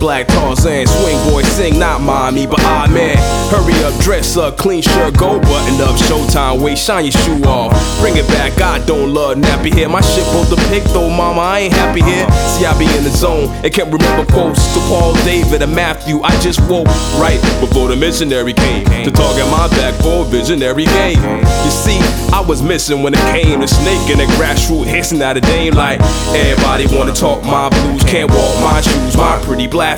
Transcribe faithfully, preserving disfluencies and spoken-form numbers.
Black Tarzan, swing boy, sing, not mommy, but ah man. Hurry up, dress up, clean shirt, go button up, showtime, wait, shine your shoe off. Bring it back, I don't love nappy hair. My shit broke the pick though, mama, I ain't happy here. See, I be in the zone and can't remember quotes to Paul, David, and Matthew. I just woke right before the missionary came to target my back for a visionary game. You see, I was missing when it came to snake and the grassroots hissing out a dame like everybody wanna talk my blues, can't walk my shoes, my pretty black